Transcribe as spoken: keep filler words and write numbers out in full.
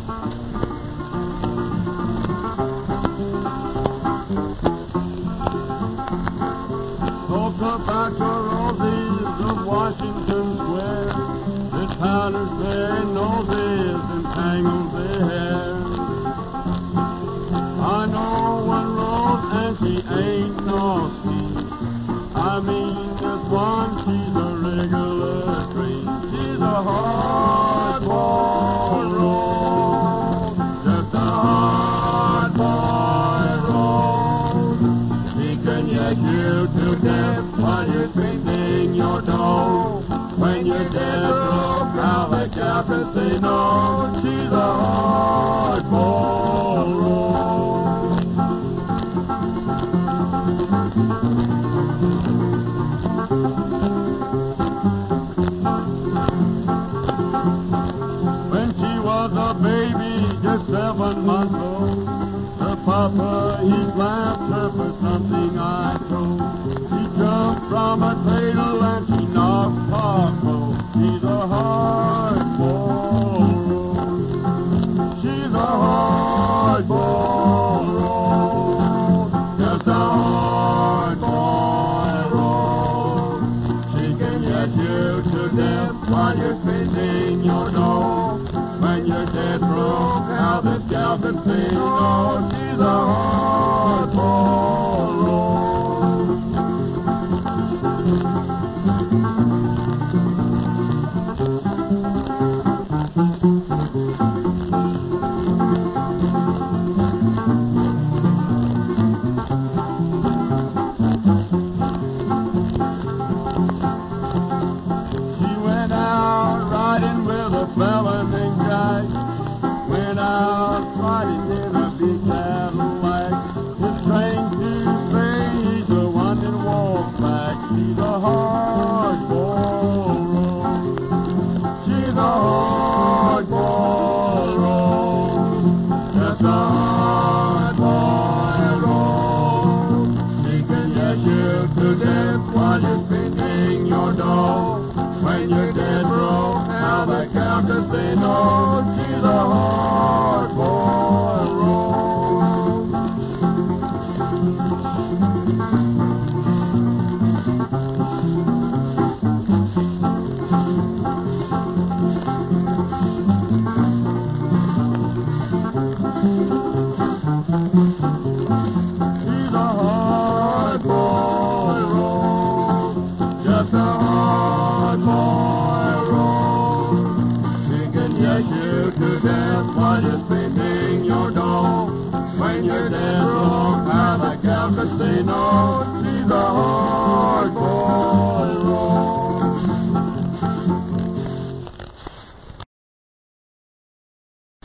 Talk about your roses of Washington Square, the powders their noses and tangles their hair. I know one rose and she ain't nasty. I mean this one, she's a regular treat. She's a hard-boiled rose, just a hard-boiled rose. She can yank you to death while you're twisting your dough. When you're dead broke, how the cow can say no. She's a hard-boiled rose. When she was a baby, just seven months old, her papa, he slapped her for something I told. She jumped from a cradle and she knocked Papa. She's a hard-boiled rose. She's a hard-boiled rose. Just a hard-boiled rose. She can get you to death while you're spending your dough. When you're dead broke, how this gal can say no. She's a hard-boiled rose. She went out riding with a fella named Jack. Went out riding in a big Cadillac. His train to say he's the one that walks back. She's a hard-boiled rose. She's a hard-boiled rose. Just a hard-boiled rose. She can get you to death while you're spending your dough. When you're dead broke, how the cow can say no. She's a hard-boiled rose. She's a hard-boiled rose. Just a hard-boiled rose. She can get you to death while you're spending your dough. When you're dead broke, how the cow can say no. She's a hard